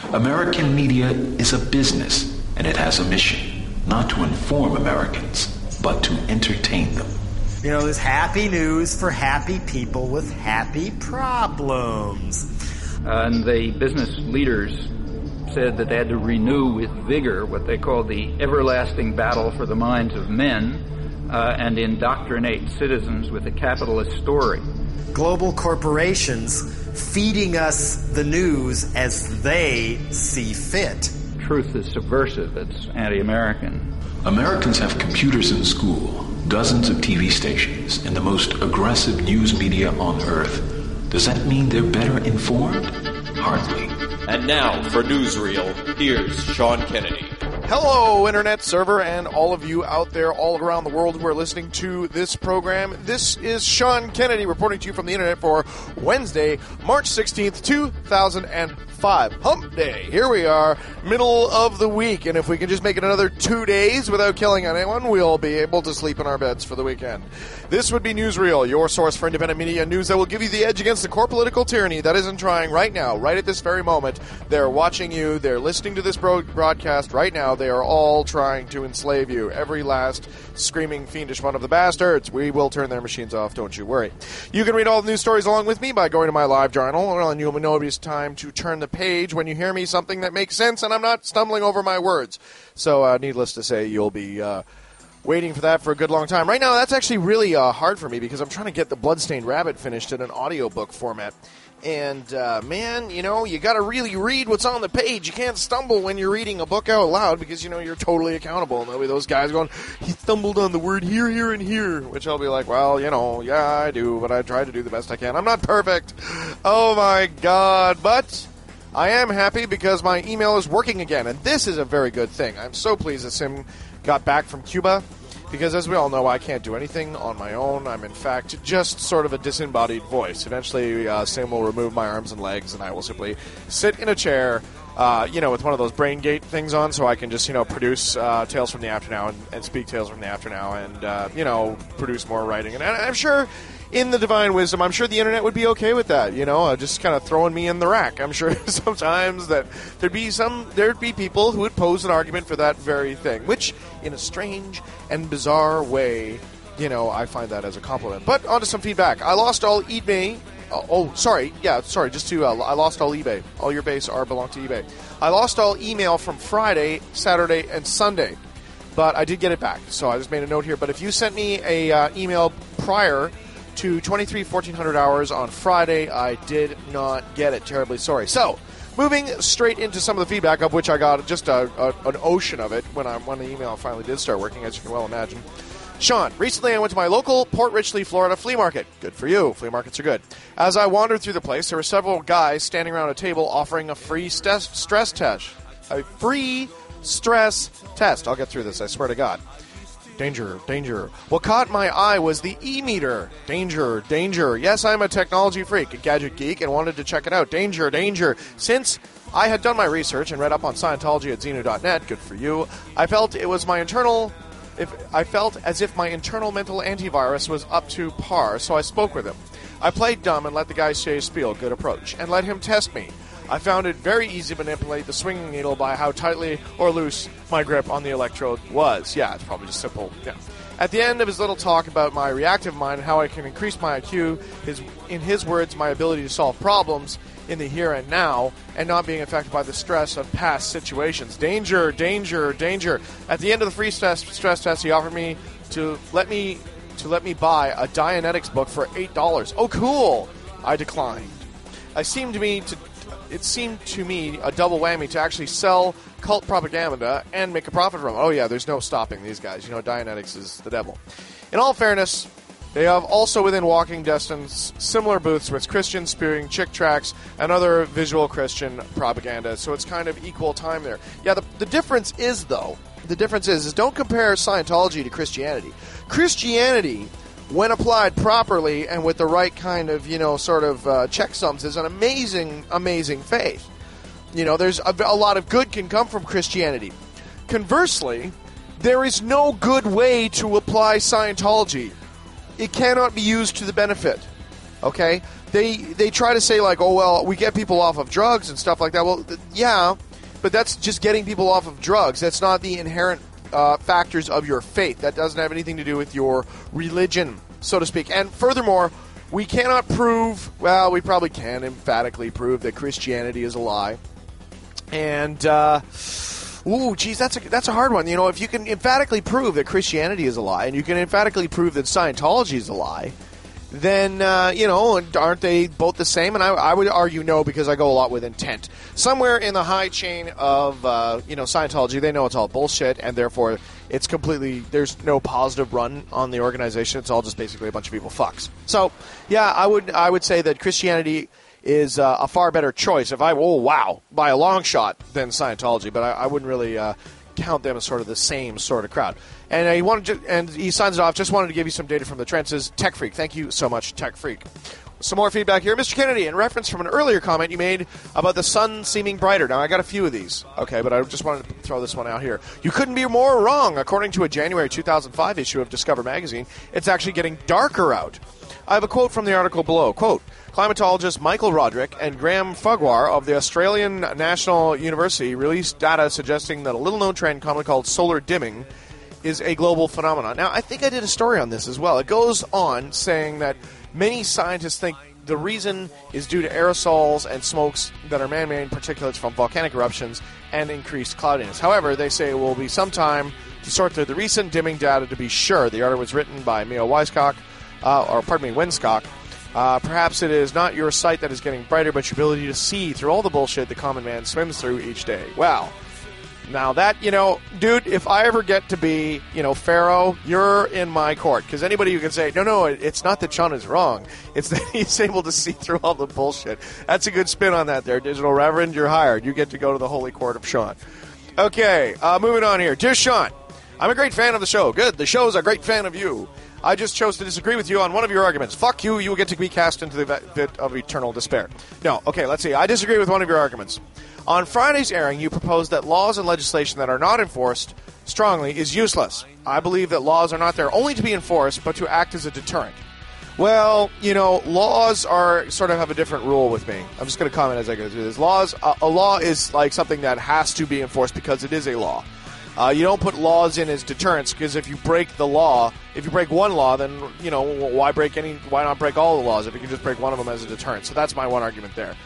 American media is a business, and it has a mission, not to inform Americans, but to entertain them. You know, there's happy news for happy people with happy problems. And the business leaders said that they had to renew with vigor what they called the everlasting battle for the minds of men and indoctrinate citizens with a capitalist story. Global corporations feeding us the news as they see fit. Truth is subversive. It's anti-American. Americans have computers in school, dozens of TV stations, and the most aggressive news media on earth. Does that mean they're better informed? Hardly. And now, for Newsreel, here's Sean Kennedy. Hello, Internet server, and all of you out there all around the world who are listening to this program. This is Sean Kennedy reporting to you from the Internet for Wednesday, March 16th, 2005. Hump Day. Here we are, middle of the week, and if we can just make it another 2 days without killing anyone, we'll be able to sleep in our beds for the weekend. This would be Newsreel, your source for independent media news that will give you the edge against the core political tyranny that isn't trying right now, right at this very moment. They're watching you. They're listening to this broadcast right now. They are all trying to enslave you. Every last screaming, fiendish one of the bastards. We will turn their machines off, don't you worry. You can read all the news stories along with me by going to my live journal, and you'll know it's time to turn the page when you hear me something that makes sense and I'm not stumbling over my words. So, needless to say, you'll be waiting for that for a good long time. Right now, that's actually really hard for me because I'm trying to get The Bloodstained Rabbit finished in an audiobook format. And, man, you know, you got to really read what's on the page. You can't stumble when you're reading a book out loud because, you know, you're totally accountable. And there'll be those guys going, he stumbled on the word here, here, and here, which I'll be like, well, you know, yeah, I do, but I try to do the best I can. I'm not perfect. Oh, my God. But I am happy because my email is working again, and this is a very good thing. I'm so pleased that Sim got back from Cuba. Because, as we all know, I can't do anything on my own. I'm, in fact, just sort of a disembodied voice. Eventually, Sam will remove my arms and legs, and I will simply sit in a chair, you know, with one of those brain gate things on, so I can just, you know, produce Tales from the After Now and speak Tales from the After Now and, you know, produce more writing. And I'm sure, in the divine wisdom, I'm sure the Internet would be okay with that, you know, just kind of throwing me in the rack. I'm sure sometimes that there'd be people who would pose an argument for that very thing, which, in a strange and bizarre way, you know, I find that as a compliment. But on to some feedback. I lost all eBay. I lost all eBay. All your base belong to eBay. I lost all email from Friday, Saturday, and Sunday, but I did get it back. So I just made a note here. But if you sent me a email prior to 1400 hours on Friday, I did not get it. Terribly sorry. So, moving straight into some of the feedback, of which I got just an ocean of it when the email finally did start working, as you can well imagine. Sean, recently I went to my local Port Richley, Florida flea market. Good for you. Flea markets are good. As I wandered through the place, there were several guys standing around a table offering a free stress test. A free stress test. I'll get through this, I swear to God. Danger, danger. What caught my eye was the e-meter. Danger, danger. Yes, I'm a technology freak, a gadget geek, and wanted to check it out. Danger, danger. Since I had done my research and read up on Scientology at Xenu.net, good for you, I felt as if my internal mental antivirus was up to par, so I spoke with him. I played dumb and let the guy say his spiel, good approach, and let him test me. I found it very easy to manipulate the swinging needle by how tightly or loose my grip on the electrode was. Yeah, it's probably just simple. Yeah. At the end of his little talk about my reactive mind and how I can increase my IQ, in his words, my ability to solve problems in the here and now, and not being affected by the stress of past situations. Danger, danger, danger. At the end of the free stress test, he offered me to let me buy a Dianetics book for $8. Oh, cool! I declined. It seemed to me a double whammy to actually sell cult propaganda and make a profit from it. Oh yeah, there's no stopping these guys. You know, Dianetics is the devil. In all fairness, they have also within walking distance similar booths with Christians spewing chick tracts and other visual Christian propaganda. So it's kind of equal time there. Yeah, the difference is don't compare Scientology to Christianity. Christianity, when applied properly and with the right kind of, you know, sort of checksums, is an amazing, amazing faith. You know, there's a lot of good can come from Christianity. Conversely, there is no good way to apply Scientology. It cannot be used to the benefit. Okay? they try to say, like, oh, well, we get people off of drugs and stuff like that. Well, yeah, but that's just getting people off of drugs. That's not the inherent factors of your faith. That doesn't have anything to do with your religion, so to speak. And furthermore, we cannot prove, well, we probably can emphatically prove that Christianity is a lie. And, geez, that's a hard one. You know, if you can emphatically prove that Christianity is a lie, and you can emphatically prove that Scientology is a lie, then, aren't they both the same? And I would argue no, because I go a lot with intent. Somewhere in the high chain of, Scientology, they know it's all bullshit, and therefore it's completely, there's no positive run on the organization. It's all just basically a bunch of evil fucks. So, yeah, I would say that Christianity is a far better choice, by a long shot, than Scientology, but I wouldn't really count them as sort of the same sort of crowd. And he signs it off. Just wanted to give you some data from the trenches. Tech Freak. Thank you so much, Tech Freak. Some more feedback here. Mr. Kennedy, in reference from an earlier comment you made about the sun seeming brighter. Now, I got a few of these, okay, but I just wanted to throw this one out here. You couldn't be more wrong. According to a January 2005 issue of Discover magazine, it's actually getting darker out. I have a quote from the article below. Quote, climatologist Michael Roderick and Graham Farquhar of the Australian National University released data suggesting that a little-known trend commonly called solar dimming is a global phenomenon. Now, I think I did a story on this as well. It goes on saying that many scientists think the reason is due to aerosols and smokes that are man-made particulates from volcanic eruptions and increased cloudiness. However, they say it will be some time to sort through the recent dimming data to be sure. The article was written by Mia Winscock. Perhaps it is not your sight that is getting brighter, but your ability to see through all the bullshit the common man swims through each day. Wow. Now that, dude, if I ever get to be, Pharaoh, you're in my court. Because anybody who can say, no, it's not that Sean is wrong. It's that he's able to see through all the bullshit. That's a good spin on that there, Digital Reverend. You're hired. You get to go to the holy court of Sean. Okay, moving on here. Dear Sean, I'm a great fan of the show. Good, the show's a great fan of you. I just chose to disagree with you on one of your arguments. Fuck you, you will get to be cast into the pit of eternal despair. No, okay, let's see. I disagree with one of your arguments. On Friday's airing, you proposed that laws and legislation that are not enforced strongly is useless. I believe that laws are not there only to be enforced, but to act as a deterrent. Well, laws are sort of have a different rule with me. I'm just going to comment as I go through this. A law is like something that has to be enforced because it is a law. You don't put laws in as deterrents, because if you break one law, then why not break all the laws if you can just break one of them as a deterrent? So that's my one argument there.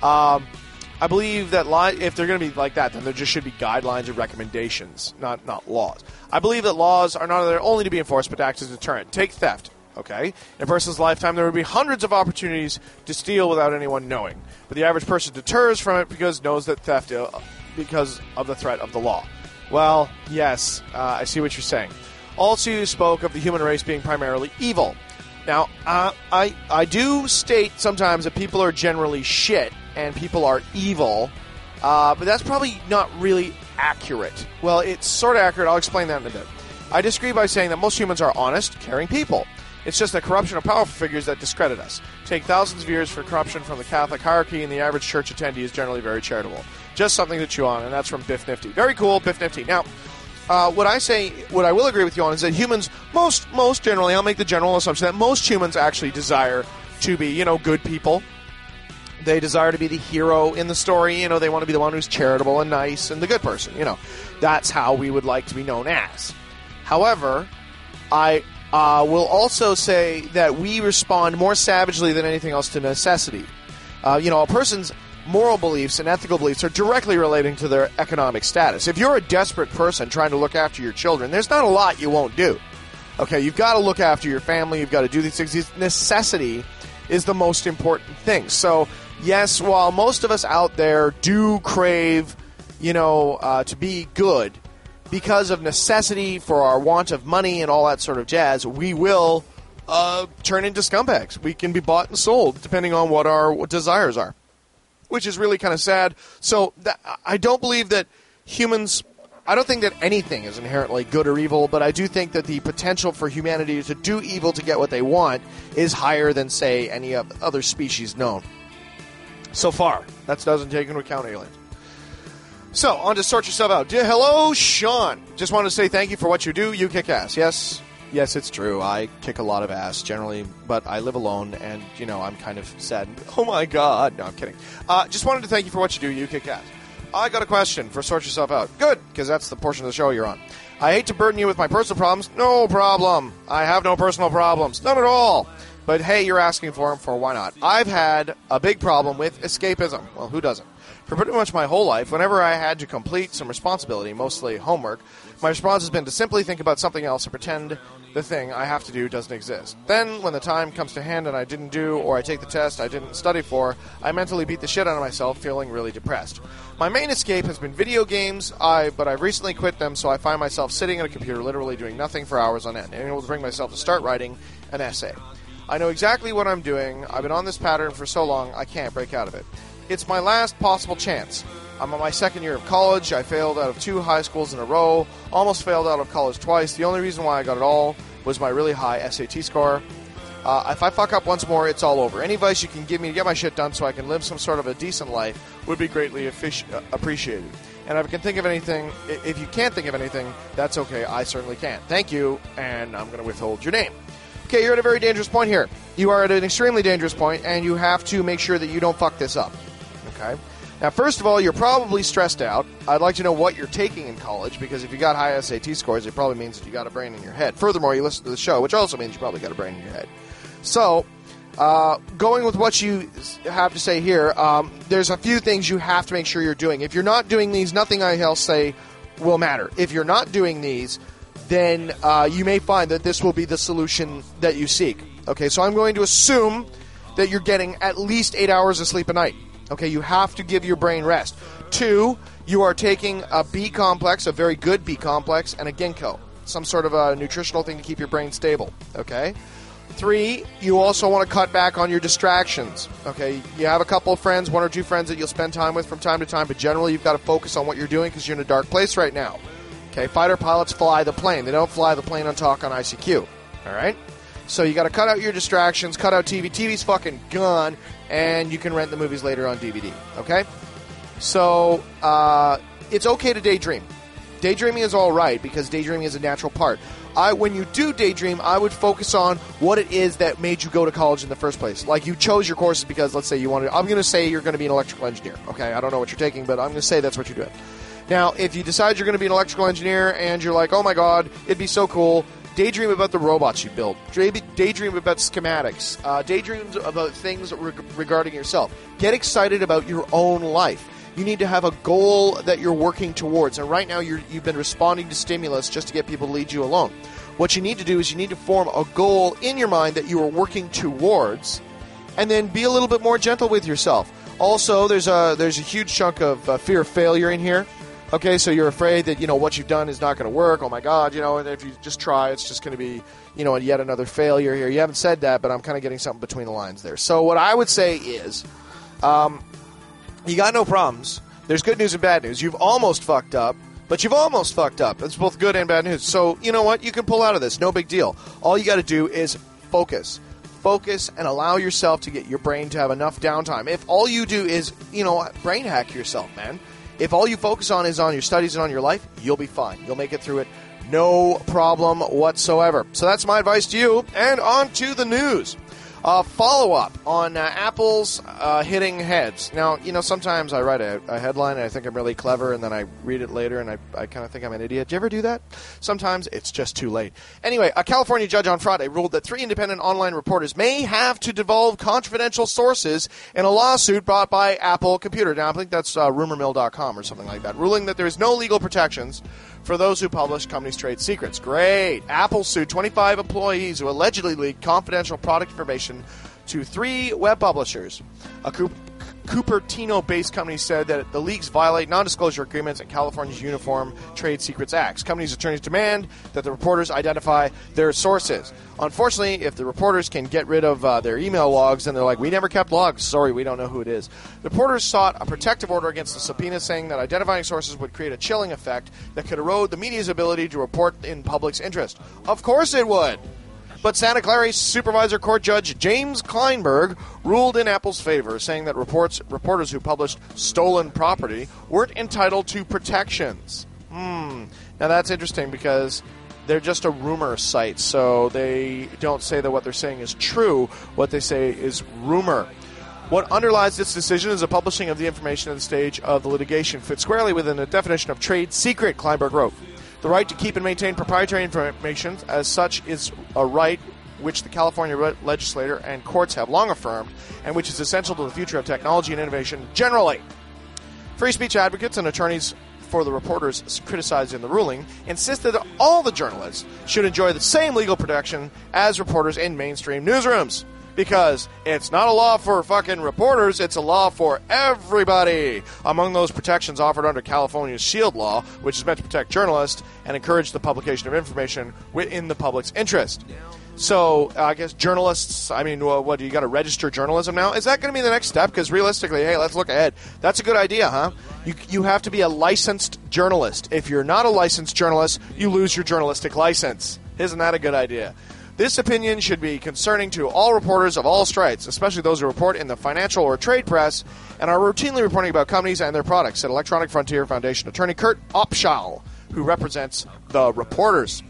I believe that if they're going to be like that, then there just should be guidelines or recommendations, not laws. I believe that laws are not there only to be enforced, but to act as a deterrent. Take theft. Okay? In a person's lifetime, there would be hundreds of opportunities to steal without anyone knowing. But the average person deters from it because knows that theft because of the threat of the law. Well, yes, I see what you're saying. Also, you spoke of the human race being primarily evil. Now, I do state sometimes that people are generally shit and people are evil, but that's probably not really accurate. Well, it's sort of accurate. I'll explain that in a bit. I disagree by saying that most humans are honest, caring people. It's just the corruption of powerful figures that discredit us. Take thousands of years for corruption from the Catholic hierarchy, and the average church attendee is generally very charitable. Just something to chew on, and that's from Biff Nifty. Very cool, Biff Nifty. Now, what I will agree with you on is that humans, most generally, I'll make the general assumption that most humans actually desire to be, good people. They desire to be the hero in the story. They want to be the one who's charitable and nice and the good person. That's how we would like to be known as. However, I will also say that we respond more savagely than anything else to necessity. A person's moral beliefs and ethical beliefs are directly relating to their economic status. If you're a desperate person trying to look after your children, there's not a lot you won't do. Okay, you've got to look after your family. You've got to do these things. Necessity is the most important thing. So, yes, while most of us out there do crave, to be good, because of necessity for our want of money and all that sort of jazz, we will turn into scumbags. We can be bought and sold depending on what our desires are, which is really kind of sad. So I don't believe that I don't think that anything is inherently good or evil, but I do think that the potential for humanity to do evil to get what they want is higher than, say, any other species known. So far. That doesn't take into account aliens. So, on to Sort Yourself Out. Hello, Sean. Just wanted to say thank you for what you do. You kick ass. Yes, Yes, it's true. I kick a lot of ass generally, but I live alone, and, I'm kind of sad. Oh, my God. No, I'm kidding. Just wanted to thank you for what you do. You kick ass. I got a question for Sort Yourself Out. Good, because that's the portion of the show you're on. I hate to burden you with my personal problems. No problem. I have no personal problems. None at all. But, hey, you're asking for them, for why not? I've had a big problem with escapism. Well, who doesn't? For pretty much my whole life, whenever I had to complete some responsibility, mostly homework, my response has been to simply think about something else and pretend the thing I have to do doesn't exist. Then, when the time comes to hand and I didn't do, or I take the test I didn't study for, I mentally beat the shit out of myself, feeling really depressed. My main escape has been video games, but I've recently quit them, so I find myself sitting at a computer literally doing nothing for hours on end, and able to bring myself to start writing an essay. I know exactly what I'm doing. I've been on this pattern for so long, I can't break out of it. It's my last possible chance. I'm on my second year of college. I failed out of 2 high schools in a row, almost failed out of college twice. The only reason why I got it all was my really high SAT score. If I fuck up once more, it's all over. Any advice you can give me to get my shit done so I can live some sort of a decent life would be greatly appreciated. And if I can think of anything, if you can't think of anything, that's okay. I certainly can. Thank you, and I'm going to withhold your name. Okay, you're at a very dangerous point here. You are at an extremely dangerous point, and you have to make sure that you don't fuck this up. Okay? Now, first of all, you're probably stressed out. I'd like to know what you're taking in college, because if you got high SAT scores, it probably means that you got a brain in your head. Furthermore, you listen to the show, which also means you probably got a brain in your head. So, going with what you have to say here, there's a few things you have to make sure you're doing. If you're not doing these, nothing I else say will matter. If you're not doing these, then you may find that this will be the solution that you seek. Okay, so I'm going to assume that you're getting at least 8 hours of sleep a night. Okay, you have to give your brain rest. 2, you are taking a B-complex, a very good B-complex, and a ginkgo, some sort of a nutritional thing to keep your brain stable. Okay? 3, you also want to cut back on your distractions. Okay, you have a couple of friends, 1 or 2 friends that you'll spend time with from time to time, but generally you've got to focus on what you're doing because you're in a dark place right now. Okay, fighter pilots fly the plane. They don't fly the plane on talk on ICQ. All right? So you got to cut out your distractions, cut out TV. TV's fucking gone, and you can rent the movies later on DVD. Okay? So it's okay to daydream. Daydreaming is all right because daydreaming is a natural part. When you do daydream, I would focus on what it is that made you go to college in the first place. Like you chose your courses because, let's say you wanted. I'm going to say you're going to be an electrical engineer. Okay? I don't know what you're taking, but I'm going to say that's what you're doing. Now, if you decide you're going to be an electrical engineer and you're like, oh my God, it'd be so cool, daydream about the robots you build. Daydream about schematics. Daydream about things regarding yourself. Get excited about your own life. You need to have a goal that you're working towards. And right now, you've been responding to stimulus just to get people to lead you alone. What you need to do is you need to form a goal in your mind that you are working towards, and then be a little bit more gentle with yourself. Also, there's a huge chunk of fear of failure in here. Okay, so you're afraid that, what you've done is not going to work. Oh, my God, and if you just try, it's just going to be, yet another failure here. You haven't said that, but I'm kind of getting something between the lines there. So what I would say is you got no problems. There's good news and bad news. You've almost fucked up, but you've almost fucked up. It's both good and bad news. So you know what? You can pull out of this. No big deal. All you got to do is focus. Focus and allow yourself to get your brain to have enough downtime. If all you do is, brain hack yourself, man. If all you focus on is on your studies and on your life, you'll be fine. You'll make it through it. No problem whatsoever. So that's my advice to you. And on to the news. Follow-up on Apple's hitting heads. Now, sometimes I write a headline and I think I'm really clever, and then I read it later and I kind of think I'm an idiot. Do you ever do that? Sometimes it's just too late. Anyway, a California judge on Friday ruled that 3 independent online reporters may have to divulge confidential sources in a lawsuit brought by Apple Computer. Now, I think that's rumormill.com or something like that, ruling that there is no legal protections for those who publish companies' trade secrets. Great. Apple sued 25 employees who allegedly leaked confidential product information to 3 web publishers. A Cupertino-based company said that the leaks violate non-disclosure agreements and California's Uniform Trade Secrets Acts. Companies' attorneys demand that the reporters identify their sources. Unfortunately, if the reporters can get rid of their email logs, then they're like, we never kept logs. Sorry, we don't know who it is. The reporters sought a protective order against the subpoena, saying that identifying sources would create a chilling effect that could erode the media's ability to report in public's interest. Of course it would. But Santa Clara Supervisor Court Judge James Kleinberg ruled in Apple's favor, saying that reporters who published stolen property weren't entitled to protections. Now that's interesting because they're just a rumor site, so they don't say that what they're saying is true. What they say is rumor. What underlies this decision is the publishing of the information at the stage of the litigation fits squarely within the definition of trade secret, Kleinberg wrote. The right to keep and maintain proprietary information as such is a right which the California legislature and courts have long affirmed, and which is essential to the future of technology and innovation generally. Free speech advocates and attorneys for the reporters criticized in the ruling insisted that all the journalists should enjoy the same legal protection as reporters in mainstream newsrooms. Because it's not a law for fucking reporters, it's a law for everybody. Among those protections offered under California's SHIELD law, which is meant to protect journalists and encourage the publication of information within the public's interest. So, I guess journalists, what, do you got to register journalism now? Is that going to be the next step? Because realistically, hey, let's look ahead. That's a good idea, huh? You have to be a licensed journalist. If you're not a licensed journalist, you lose your journalistic license. Isn't that a good idea? This opinion should be concerning to all reporters of all stripes, especially those who report in the financial or trade press and are routinely reporting about companies and their products, said Electronic Frontier Foundation attorney Kurt Opschall, who represents the reporters.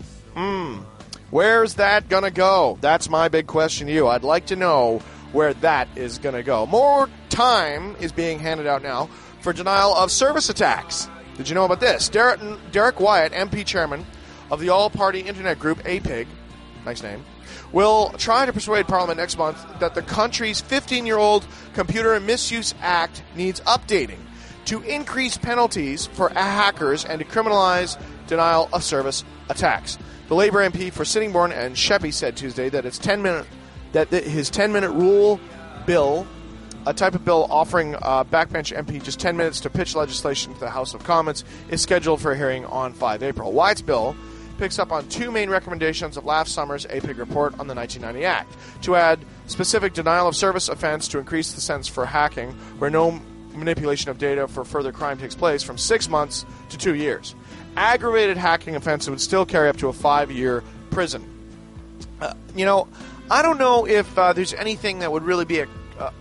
Where's that going to go? That's my big question to you. I'd like to know where that is going to go. More time is being handed out now for denial of service attacks. Did you know about this? Derek Wyatt, MP chairman of the all-party internet group APIG, nice name, will try to persuade Parliament next month that the country's 15-year-old Computer Misuse Act needs updating to increase penalties for hackers and to criminalize denial of service attacks. The Labour MP for Sittingbourne and Sheppey said Tuesday that his 10-minute rule bill, a type of bill offering backbench MP just 10 minutes to pitch legislation to the House of Commons, is scheduled for a hearing on 5 April. Wyatt's bill picks up on two main recommendations of last summer's APIG report on the 1990 Act, to add specific denial of service offense to increase the sentence for hacking where no manipulation of data for further crime takes place from 6 months to 2 years. Aggravated hacking offense would still carry up to a 5-year prison. I don't know if there's anything that would really be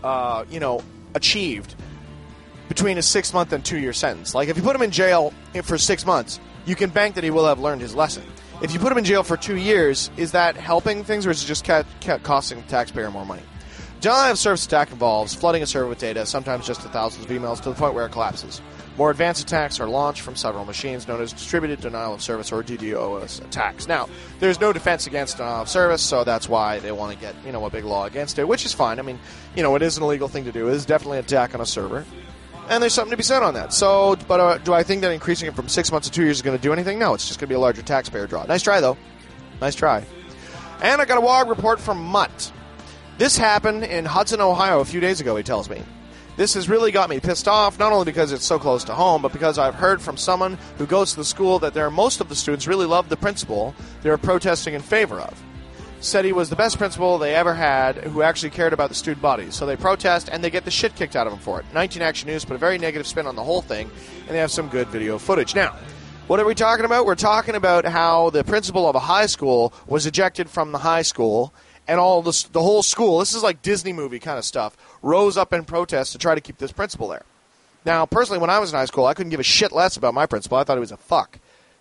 achieved between a 6-month and 2-year sentence. Like, if you put him in jail for 6 months, you can bank that he will have learned his lesson. If you put him in jail for 2 years, is that helping things, or is it just kept costing the taxpayer more money? Denial of service attack involves flooding a server with data, sometimes just to thousands of emails, to the point where it collapses. More advanced attacks are launched from several machines, known as distributed denial of service, or DDoS attacks. Now, there's no defense against denial of service, so that's why they want to get, a big law against it, which is fine. It is an illegal thing to do. It is definitely an attack on a server. And there's something to be said on that. So, but do I think that increasing it from 6 months to 2 years is going to do anything? No, it's just going to be a larger taxpayer draw. Nice try, though. Nice try. And I got a WOG report from Mutt. This happened in Hudson, Ohio a few days ago, he tells me. This has really got me pissed off, not only because it's so close to home, but because I've heard from someone who goes to the school that most of the students really love the principal they're protesting in favor of. Said he was the best principal they ever had who actually cared about the student bodies. So they protest, and they get the shit kicked out of them for it. 19 Action News put a very negative spin on the whole thing, and they have some good video footage. Now, what are we talking about? We're talking about how the principal of a high school was ejected from the high school, and the whole school, this is like Disney movie kind of stuff, rose up in protest to try to keep this principal there. Now, personally, when I was in high school, I couldn't give a shit less about my principal. I thought he was a fuck.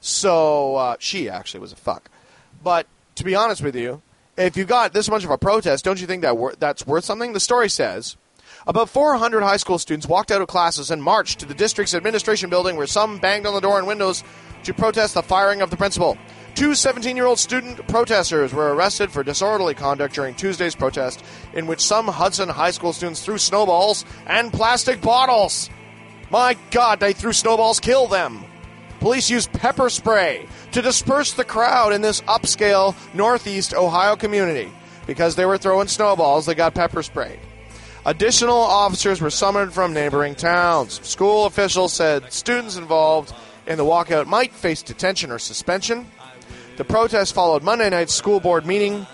So, she actually was a fuck. But, to be honest with you, if you got this much of a protest, don't you think that's worth something? The story says, about 400 high school students walked out of classes and marched to the district's administration building, where some banged on the door and windows to protest the firing of the principal. 2 17-year-old student protesters were arrested for disorderly conduct during Tuesday's protest, in which some Hudson high school students threw snowballs and plastic bottles. My God, they threw snowballs, kill them. Police used pepper spray to disperse the crowd in this upscale Northeast Ohio community. Because they were throwing snowballs, they got pepper sprayed. Additional officers were summoned from neighboring towns. School officials said students involved in the walkout might face detention or suspension. The protest followed Monday night's school board meeting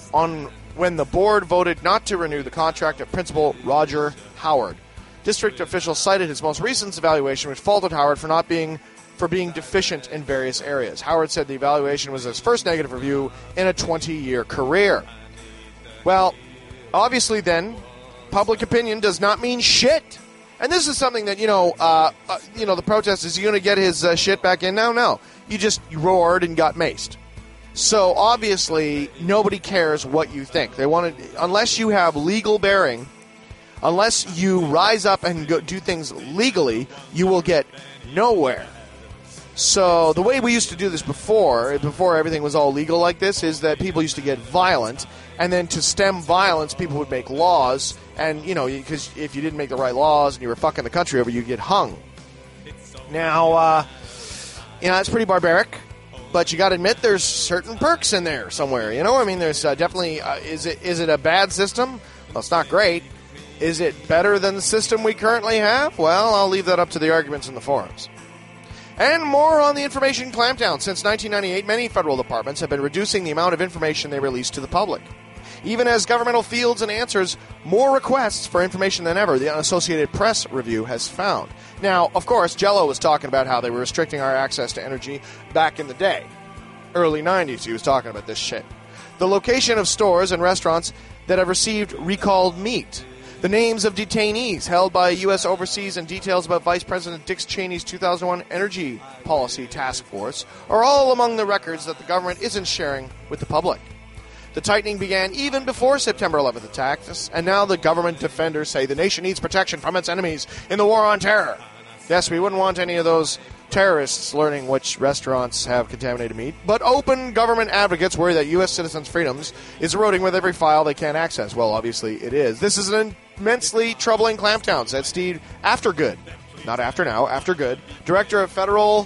when the board voted not to renew the contract of Principal Roger Howard. District officials cited his most recent evaluation, which faulted Howard for being deficient in various areas. Howard said the evaluation was his first negative review in a 20-year career. Well, obviously then, public opinion does not mean shit. And this is something that, the protest, is he going to get his shit back in now? No. You roared and got maced. So obviously, nobody cares what you think. They want to, unless you have legal bearing, unless you rise up and go do things legally, you will get nowhere. So the way we used to do this before everything was all legal like this, is that people used to get violent, and then to stem violence, people would make laws, and, because if you didn't make the right laws and you were fucking the country over, you'd get hung. Now, it's pretty barbaric, but you got to admit there's certain perks in there somewhere, I mean, there's definitely, is it a bad system? Well, it's not great. Is it better than the system we currently have? Well, I'll leave that up to the arguments in the forums. And more on the information clampdown. Since 1998, many federal departments have been reducing the amount of information they release to the public. Even as governmental fields and answers more requests for information than ever, the Associated Press review has found. Now, of course, Jello was talking about how they were restricting our access to energy back in the day. Early 90s, he was talking about this shit. The location of stores and restaurants that have received recalled meat. The names of detainees held by U.S. overseas and details about Vice President Dick Cheney's 2001 Energy Policy Task Force are all among the records that the government isn't sharing with the public. The tightening began even before September 11th attacks, and now the government defenders say the nation needs protection from its enemies in the war on terror. Yes, we wouldn't want any of those terrorists learning which restaurants have contaminated meat, but open government advocates worry that U.S. citizens' freedoms is eroding with every file they can't access. Well, obviously it is. This is an immensely troubling clampdown, said Steve Aftergood. Not after now, Aftergood. Director of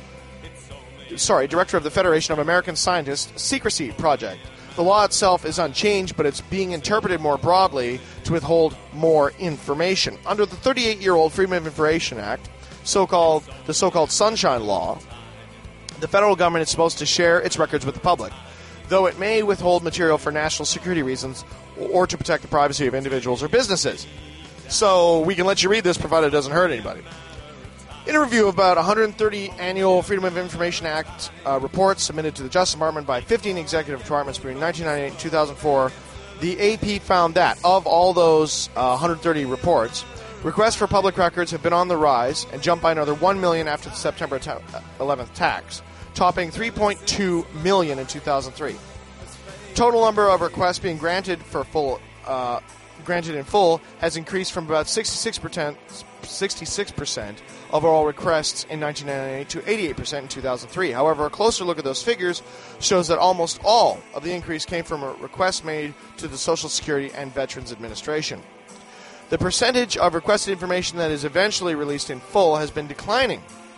the Federation of American Scientists Secrecy Project. The law itself is unchanged, but it's being interpreted more broadly to withhold more information. Under the 38-year-old Freedom of Information Act, the so-called Sunshine Law, the federal government is supposed to share its records with the public, though it may withhold material for national security reasons or to protect the privacy of individuals or businesses. So we can let you read this provided it doesn't hurt anybody. In a review of about 130 annual Freedom of Information Act reports submitted to the Justice Department by 15 executive departments between 1998 and 2004, the AP found that of all those 130 reports, requests for public records have been on the rise and jumped by another 1 million after the September 11th attacks, topping 3.2 million in 2003. Total number of requests being granted in full has increased from about 66% of all requests in 1998 to 88% in 2003. However, a closer look at those figures shows that almost all of the increase came from requests made to the Social Security and Veterans Administration. The percentage of requested information that is eventually released in full has been declining,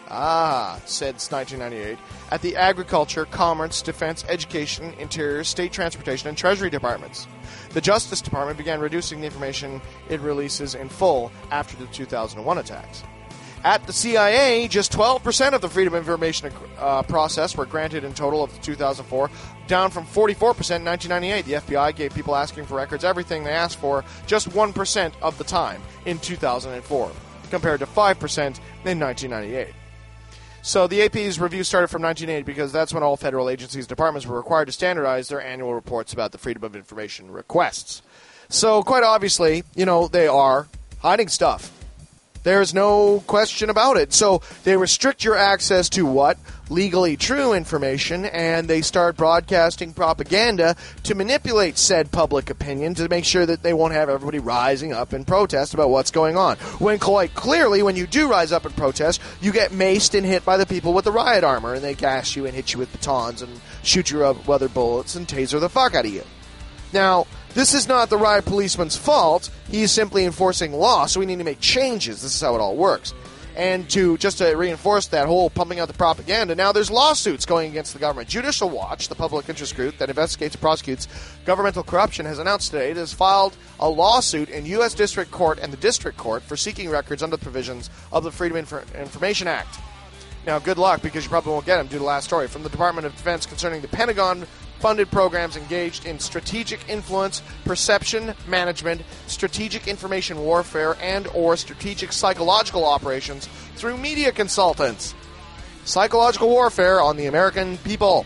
since 1998, at the Agriculture, Commerce, Defense, Education, Interior, State Transportation, and Treasury Departments. The Justice Department began reducing the information it releases in full after the 2001 attacks. At the CIA, just 12% of the Freedom of Information process were granted in total of 2004, down from 44% in 1998. The FBI gave people asking for records everything they asked for just 1% of the time in 2004, compared to 5% in 1998. So the AP's review started from 1980 because that's when all federal agencies and departments were required to standardize their annual reports about the Freedom of Information requests. So quite obviously, they are hiding stuff. There's no question about it. So they restrict your access to what? Legally true information, and they start broadcasting propaganda to manipulate said public opinion to make sure that they won't have everybody rising up in protest about what's going on. When quite clearly, when you do rise up in protest, you get maced and hit by the people with the riot armor, and they gas you and hit you with batons and shoot you up with other bullets and taser the fuck out of you. Now, this is not the riot policeman's fault. He's simply enforcing law, so we need to make changes. This is how it all works. And to reinforce that whole pumping out the propaganda, now there's lawsuits going against the government. Judicial Watch, the public interest group that investigates and prosecutes governmental corruption, has announced today it has filed a lawsuit in U.S. District Court and the District Court for seeking records under the provisions of the Freedom of Information Act. Now, good luck, because you probably won't get them due to the last story from the Department of Defense concerning the Pentagon-funded programs engaged in strategic influence, perception management, strategic information warfare, and or strategic psychological operations through media consultants. Psychological warfare on the American people.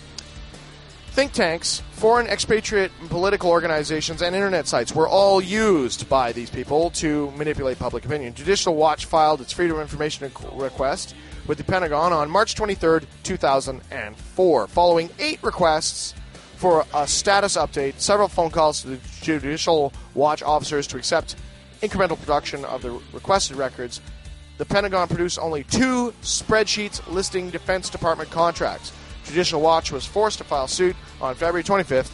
Think tanks, foreign expatriate political organizations, and internet sites were all used by these people to manipulate public opinion. Judicial Watch filed its Freedom of Information request with the Pentagon on March 23, 2004. Following 8 requests for a status update, several phone calls to the Judicial Watch officers to accept incremental production of the requested records, the Pentagon produced only 2 spreadsheets listing Defense Department contracts. Judicial Watch was forced to file suit on February 25th,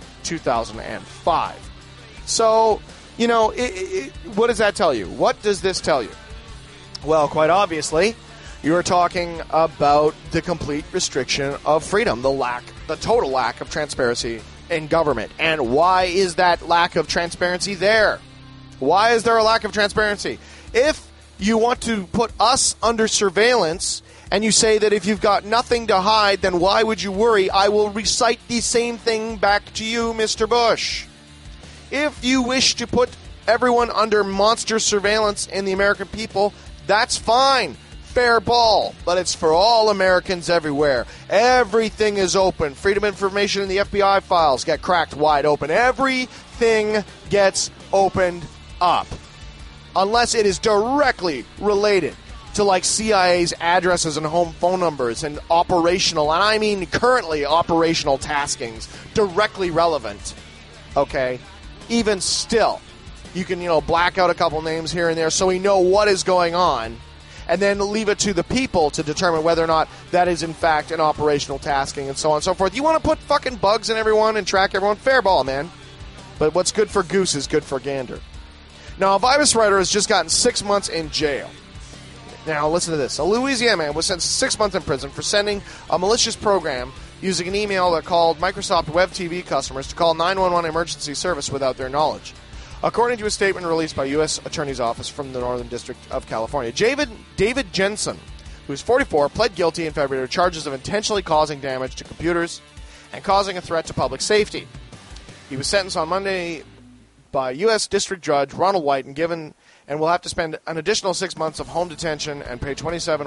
2005. So, you know, what does that tell you? What does this tell you? Well, quite obviously, you're talking about the complete restriction of freedom, the total lack of transparency in government. And why is that lack of transparency there? Why is there a lack of transparency? If you want to put us under surveillance and you say that if you've got nothing to hide, then why would you worry? I will recite the same thing back to you, Mr. Bush. If you wish to put everyone under monster surveillance in the American people, that's fine. Fair ball. But it's for all Americans everywhere. Everything is open. Freedom of information in the FBI files get cracked wide open. Everything gets opened up. Unless it is directly related to like CIA's addresses and home phone numbers and operational, and I mean currently operational taskings, directly relevant. Okay? Even still, you can, black out a couple names here and there so we know what is going on, and then leave it to the people to determine whether or not that is in fact an operational tasking and so on and so forth. You want to put fucking bugs in everyone and track everyone? Fair ball, man. But what's good for goose is good for gander. Now, a virus writer has just gotten 6 months in jail. Now, listen to this. A Louisiana man was sentenced to 6 months in prison for sending a malicious program using an email that called Microsoft Web TV customers to call 911 emergency service without their knowledge. According to a statement released by U.S. Attorney's Office from the Northern District of California, David Jensen, who is 44, pled guilty in February to charges of intentionally causing damage to computers and causing a threat to public safety. He was sentenced on Monday by U.S. District Judge Ronald White and will have to spend an additional 6 months of home detention and pay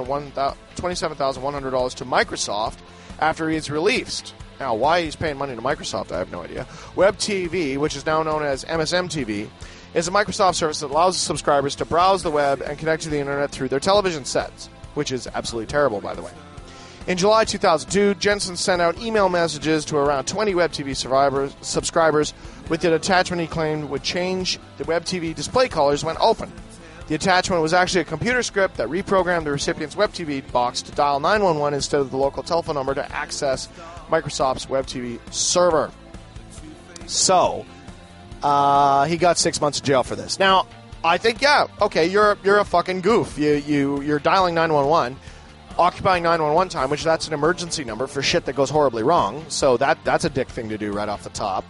$27,100 to Microsoft after he is released. Now, why he's paying money to Microsoft, I have no idea. Web TV, which is now known as MSM TV, is a Microsoft service that allows subscribers to browse the web and connect to the internet through their television sets, which is absolutely terrible, by the way. In July 2002, Jensen sent out email messages to around 20 Web TV subscribers with an attachment he claimed would change the Web TV display colors when opened. The attachment was actually a computer script that reprogrammed the recipient's Web TV box to dial 911 instead of the local telephone number to access Microsoft's Web TV server. So, he got 6 months in jail for this. Now, I think, yeah, okay, you're a fucking goof. You're dialing 911. Occupying 911 time, which that's an emergency number for shit that goes horribly wrong. So that's a dick thing to do right off the top.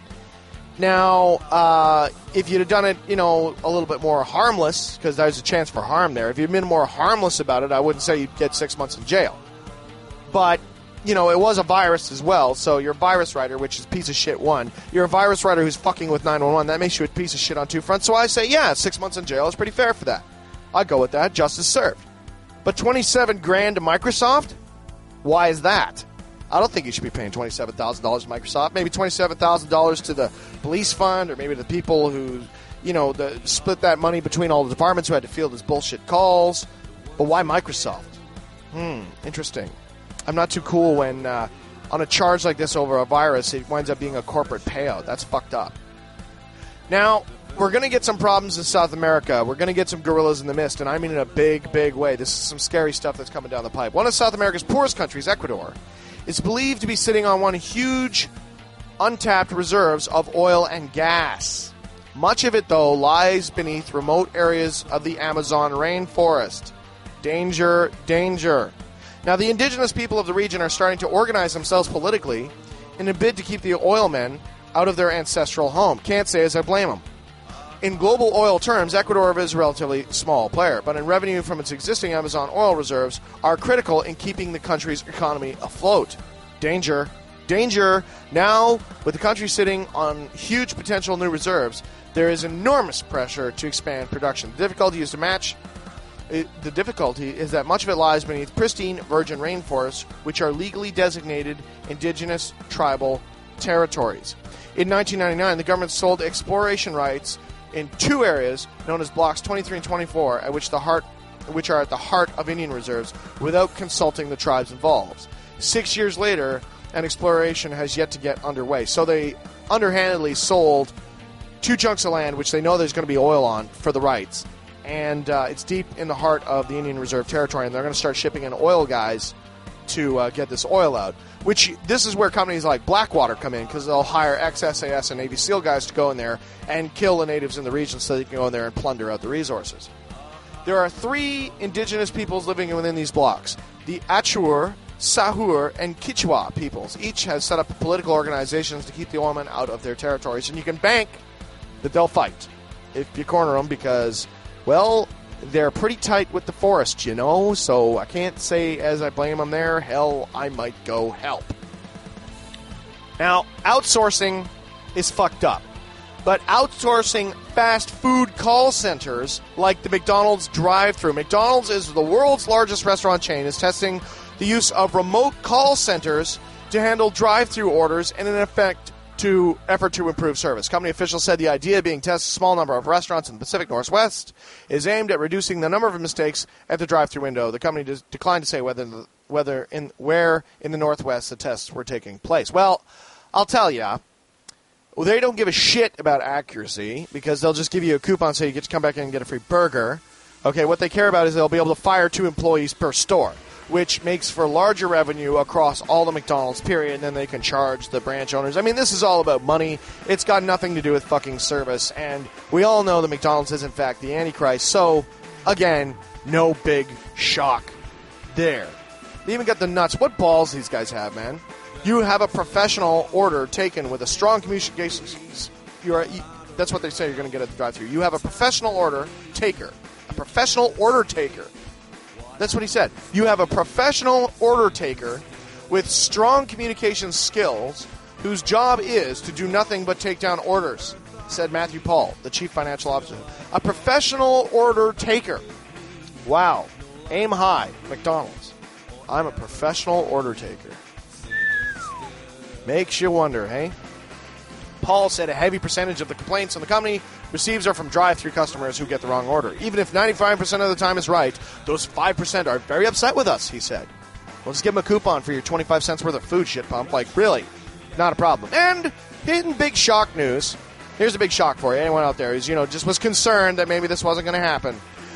Now, if you'd have done it, a little bit more harmless, because there's a chance for harm there. If you'd been more harmless about it, I wouldn't say you'd get 6 months in jail. But, it was a virus as well. So you're a virus writer, which is piece of shit one. You're a virus writer who's fucking with 911. That makes you a piece of shit on two fronts. So I say, yeah, 6 months in jail is pretty fair for that. I'd go with that. Justice served. But $27,000 to Microsoft? Why is that? I don't think you should be paying $27,000 to Microsoft. Maybe $27,000 to the police fund, or maybe the people who, split that money between all the departments who had to field his bullshit calls. But why Microsoft? Interesting. I'm not too cool when, on a charge like this over a virus, it winds up being a corporate payout. That's fucked up. Now, we're going to get some problems in South America. We're going to get some gorillas in the mist, and I mean in a big, big way. This is some scary stuff that's coming down the pipe. One of South America's poorest countries, Ecuador, is believed to be sitting on one huge untapped reserves of oil and gas. Much of it, though, lies beneath remote areas of the Amazon rainforest. Danger, danger. Now, the indigenous people of the region are starting to organize themselves politically in a bid to keep the oil men out of their ancestral home. Can't say as I blame them. In global oil terms, Ecuador is a relatively small player, but in revenue from its existing Amazon oil reserves are critical in keeping the country's economy afloat. Danger. Danger. Now, with the country sitting on huge potential new reserves, there is enormous pressure to expand production. The difficulty is that much of it lies beneath pristine virgin rainforests, which are legally designated indigenous tribal territories. In 1999, the government sold exploration rights in two areas known as Blocks 23 and 24, which are at the heart of Indian reserves, without consulting the tribes involved. 6 years later, and exploration has yet to get underway. So they underhandedly sold 2 chunks of land, which they know there's going to be oil on, for the rights. And it's deep in the heart of the Indian Reserve Territory, and they're going to start shipping in oil guys to get this oil out. This is where companies like Blackwater come in, because they'll hire ex-SAS and Navy SEAL guys to go in there and kill the natives in the region so they can go in there and plunder out the resources. There are 3 indigenous peoples living within these blocks. The Achur, Sahur, and Kichwa peoples. Each has set up political organizations to keep the oilmen out of their territories, and you can bank that they'll fight if you corner them because, well, they're pretty tight with the forest, you know, so I can't say as I blame them there. Hell, I might go help. Now, outsourcing is fucked up, but outsourcing fast food call centers like the McDonald's drive-thru. McDonald's is the world's largest restaurant chain, is testing the use of remote call centers to handle drive-thru orders in an effort to improve service. Company officials said the idea being tested a small number of restaurants in the Pacific Northwest is aimed at reducing the number of mistakes at the drive-thru window. The company declined to say where in the Northwest the tests were taking place. Well, I'll tell you, they don't give a shit about accuracy because they'll just give you a coupon so you get to come back in and get a free burger. Okay, what they care about is they'll be able to fire 2 employees per store, which makes for larger revenue across all the McDonald's, period, and then they can charge the branch owners. I mean, this is all about money. It's got nothing to do with fucking service, and we all know that McDonald's is, in fact, the Antichrist, so, again, no big shock there. They even got the nuts. What balls these guys have, man? You have a professional order taken with a strong communications. That's what they say you're going to get at the drive-thru. You have a professional order taker. A professional order taker. That's what he said. You have a professional order taker with strong communication skills whose job is to do nothing but take down orders, said Matthew Paul, the chief financial officer. A professional order taker. Wow. Aim high, McDonald's. I'm a professional order taker. Makes you wonder, hey? Paul said a heavy percentage of the complaints on the company receives are from drive-thru customers who get the wrong order. Even if 95% of the time is right, those 5% are very upset with us, he said. We'll just give them a coupon for your 25 cents worth of food, shit pump. Like, really, not a problem. And in big shock news, here's a big shock for you. Anyone out there who's, just was concerned that maybe this wasn't going to happen.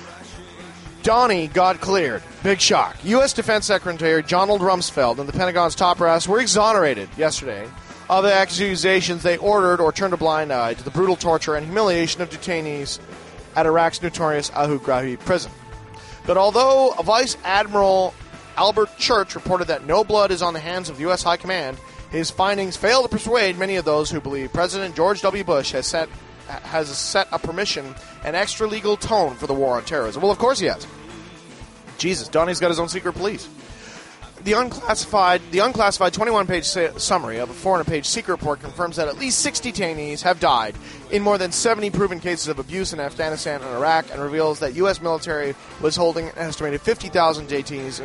Donnie got cleared. Big shock. U.S. Defense Secretary Donald Rumsfeld and the Pentagon's top brass were exonerated yesterday of the accusations they ordered or turned a blind eye to the brutal torture and humiliation of detainees at Iraq's notorious Abu Ghraib prison. But although Vice Admiral Albert Church reported that no blood is on the hands of U.S. High Command, his findings fail to persuade many of those who believe President George W. Bush has set a permission and extra-legal tone for the war on terrorism. Well, of course he has. Jesus, Donnie's got his own secret police. The unclassified 21-page summary of a 400-page secret report confirms that at least 6 detainees have died in more than 70 proven cases of abuse in Afghanistan and Iraq, and reveals that U.S. military was holding an estimated 50,000 detainees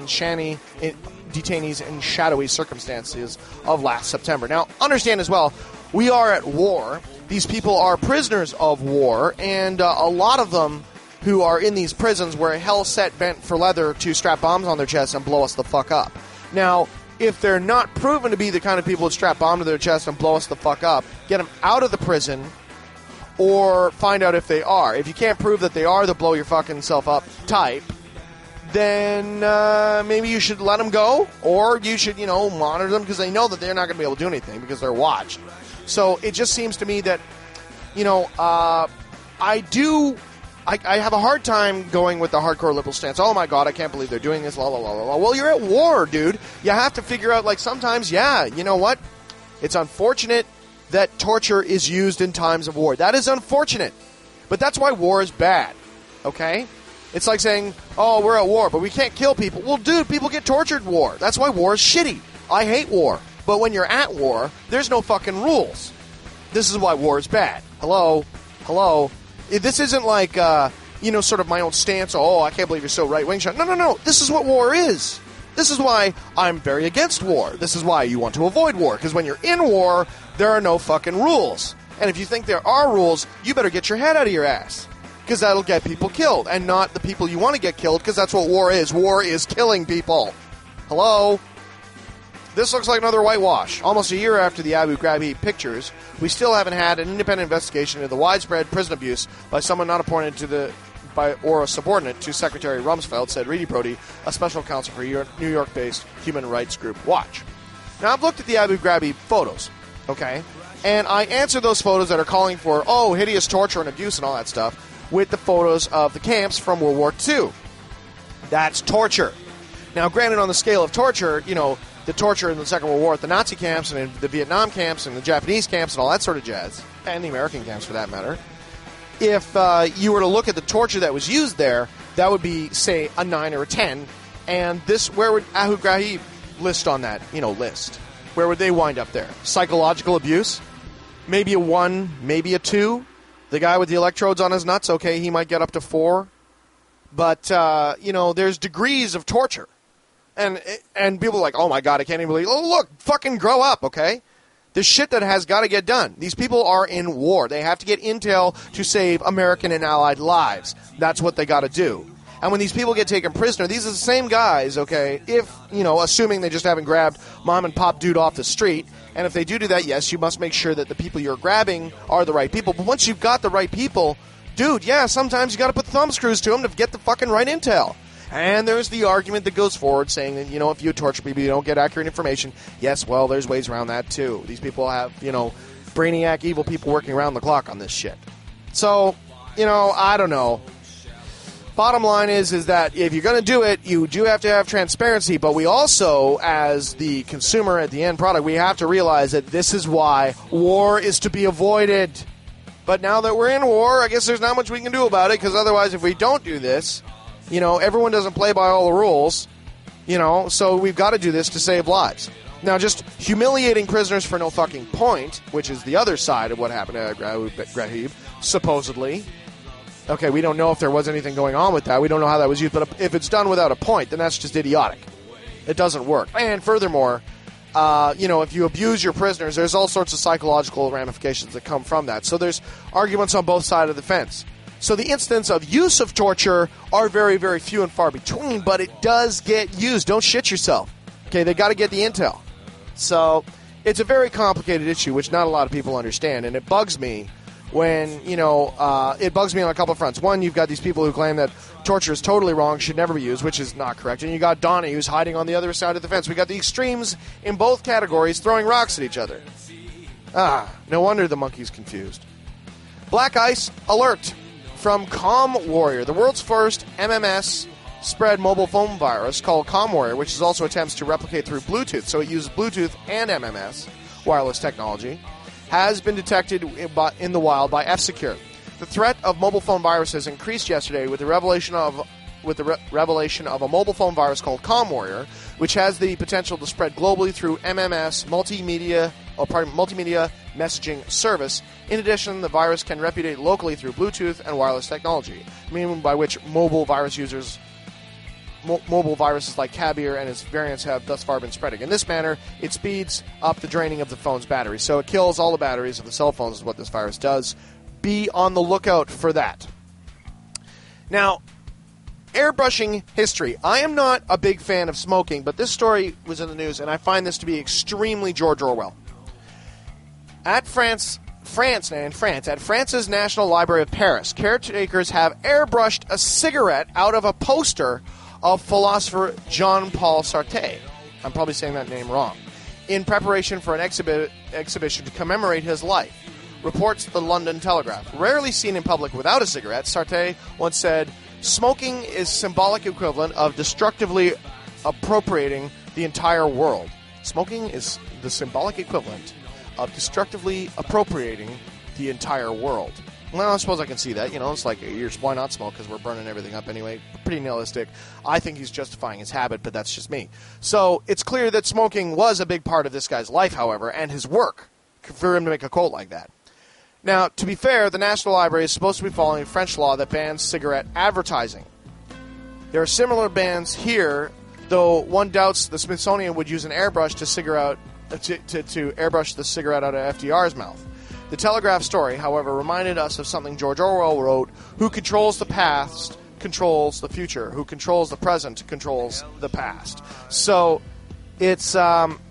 in shadowy circumstances of last September. Now, understand as well, we are at war. These people are prisoners of war, and a lot of them who are in these prisons were hell-set bent for leather to strap bombs on their chests and blow us the fuck up. Now, if they're not proven to be the kind of people that strap bombs to their chest and blow us the fuck up, get them out of the prison or find out if they are. If you can't prove that they are the blow your fucking self up type, then maybe you should let them go, or you should, monitor them because they know that they're not going to be able to do anything because they're watched. So it just seems to me that, I have a hard time going with the hardcore liberal stance. Oh my God, I can't believe they're doing this, la la la la. Well, you're at war, dude. You have to figure out, sometimes, you know what? It's unfortunate that torture is used in times of war. That is unfortunate. But that's why war is bad, okay? It's like saying, oh, we're at war, but we can't kill people. Well, dude, people get tortured in war. That's why war is shitty. I hate war. But when you're at war, there's no fucking rules. This is why war is bad. Hello? This isn't like, sort of my own stance. Oh, I can't believe you're so right-wing. No. This is what war is. This is why I'm very against war. This is why you want to avoid war. Because when you're in war, there are no fucking rules. And if you think there are rules, you better get your head out of your ass. Because that'll get people killed. And not the people you want to get killed, because that's what war is. War is killing people. Hello? This looks like another whitewash. Almost a year after the Abu Ghraib pictures, we still haven't had an independent investigation into the widespread prison abuse by someone not appointed or a subordinate to Secretary Rumsfeld, said Reedy Brody, a special counsel for New York-based human rights group Watch. Now, I've looked at the Abu Ghraib photos, okay, and I answered those photos that are calling for, hideous torture and abuse and all that stuff with the photos of the camps from World War II. That's torture. Now, granted, on the scale of torture, the torture in the Second World War at the Nazi camps and in the Vietnam camps and the Japanese camps and all that sort of jazz, and the American camps for that matter, if you were to look at the torture that was used there, that would be, say, a 9 or a 10. And where would Abu Ghraib list on that, list? Where would they wind up there? Psychological abuse? Maybe a 1, maybe a 2. The guy with the electrodes on his nuts, okay, he might get up to 4. But, there's degrees of torture. And people are like, oh my God, I can't even believe, look, fucking grow up, okay? There's shit that has got to get done. These people are in war. They have to get intel to save American and Allied lives. That's what they got to do. And when these people get taken prisoner, these are the same guys, okay, if, assuming they just haven't grabbed mom and pop dude off the street, and if they do that, yes, you must make sure that the people you're grabbing are the right people. But once you've got the right people, dude, yeah, sometimes you got to put thumb screws to them to get the fucking right intel. And there's the argument that goes forward saying that, if you torture people, you don't get accurate information. Yes, well, there's ways around that, too. These people have, brainiac, evil people working around the clock on this shit. So, I don't know. Bottom line is that if you're going to do it, you do have to have transparency, but we also, as the consumer at the end product, we have to realize that this is why war is to be avoided. But now that we're in war, I guess there's not much we can do about it, because otherwise if we don't do this, everyone doesn't play by all the rules, so we've got to do this to save lives. Now, just humiliating prisoners for no fucking point, which is the other side of what happened to Ghraib, supposedly. Okay, we don't know if there was anything going on with that. We don't know how that was used, but if it's done without a point, then that's just idiotic. It doesn't work. And furthermore, if you abuse your prisoners, there's all sorts of psychological ramifications that come from that. So there's arguments on both sides of the fence. So the incidents of use of torture are very, very few and far between, but it does get used. Don't shit yourself. Okay, they got to get the intel. So it's a very complicated issue, which not a lot of people understand, and it bugs me when, it bugs me on a couple of fronts. One, you've got these people who claim that torture is totally wrong, should never be used, which is not correct. And you got Donnie, who's hiding on the other side of the fence. We got the extremes in both categories throwing rocks at each other. No wonder the monkey's confused. Black ice alert from Calm Warrior, the world's first MMS spread mobile phone virus called Calm Warrior, which is also attempts to replicate through Bluetooth. So it uses Bluetooth and MMS wireless technology. Has been detected in the wild by F-Secure. The threat of mobile phone viruses increased yesterday with the revelation of a mobile phone virus called Calm Warrior, which has the potential to spread globally through MMS multimedia messaging service. In addition, the virus can replicate locally through Bluetooth and wireless technology, meaning by which mobile viruses like Kabir and its variants have thus far been spreading. In this manner, it speeds up the draining of the phone's battery. So it kills all the batteries of the cell phones is what this virus does. Be on the lookout for that. Now, airbrushing history. I am not a big fan of smoking, but this story was in the news, and I find this to be extremely George Orwell. At France's National Library of Paris, caretakers have airbrushed a cigarette out of a poster of philosopher Jean-Paul Sartre. I'm probably saying that name wrong. In preparation for an exhibition to commemorate his life, reports the London Telegraph. Rarely seen in public without a cigarette, Sartre once said, "Smoking is symbolic equivalent of destructively appropriating the entire world." Smoking is the symbolic equivalent of destructively appropriating the entire world. Well, I suppose I can see that. It's like, why not smoke? Because we're burning everything up anyway. Pretty nihilistic. I think he's justifying his habit, but that's just me. So it's clear that smoking was a big part of this guy's life, however, and his work, for him to make a quote like that. Now, to be fair, the National Library is supposed to be following French law that bans cigarette advertising. There are similar bans here, though one doubts the Smithsonian would use an airbrush to airbrush the cigarette out of FDR's mouth. The Telegraph story, however, reminded us of something George Orwell wrote: "Who controls the past controls the future. Who controls the present controls the past." So it's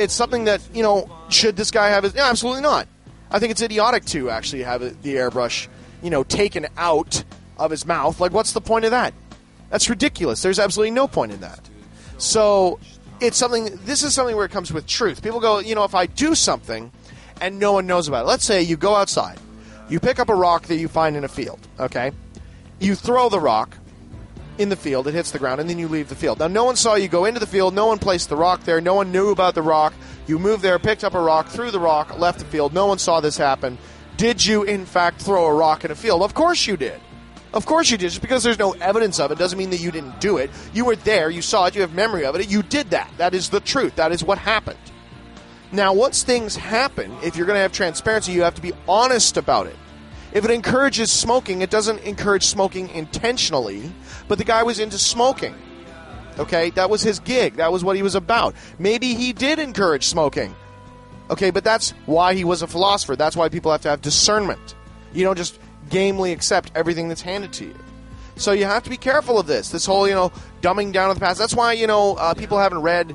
it's something that, should this guy have it? No, absolutely not. I think it's idiotic to actually have the airbrush, taken out of his mouth. Like, what's the point of that? That's ridiculous. There's absolutely no point in that. So this is something where it comes with truth. People go, if I do something and no one knows about it. Let's say you go outside. You pick up a rock that you find in a field, okay? You throw the rock in the field, it hits the ground, and then you leave the field. Now, no one saw you go into the field, no one placed the rock there, no one knew about the rock. You moved there, picked up a rock, threw the rock, left the field, no one saw this happen. Did you, in fact, throw a rock in a field? Of course you did. Of course you did. Just because there's no evidence of it doesn't mean that you didn't do it. You were there, you saw it, you have memory of it, you did that. That is the truth. That is what happened. Now, once things happen, if you're going to have transparency, you have to be honest about it. If it encourages smoking, it doesn't encourage smoking intentionally, but the guy was into smoking. Okay, that was his gig. That was what he was about. Maybe he did encourage smoking. Okay, but that's why he was a philosopher. That's why people have to have discernment. You don't just gamely accept everything that's handed to you. So you have to be careful of this. This whole, dumbing down of the past. That's why, people haven't read...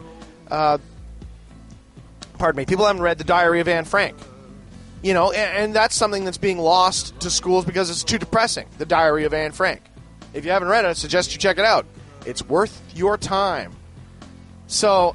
people haven't read The Diary of Anne Frank. And that's something that's being lost to schools because it's too depressing. The Diary of Anne Frank. If you haven't read it, I suggest you check it out. It's worth your time. So,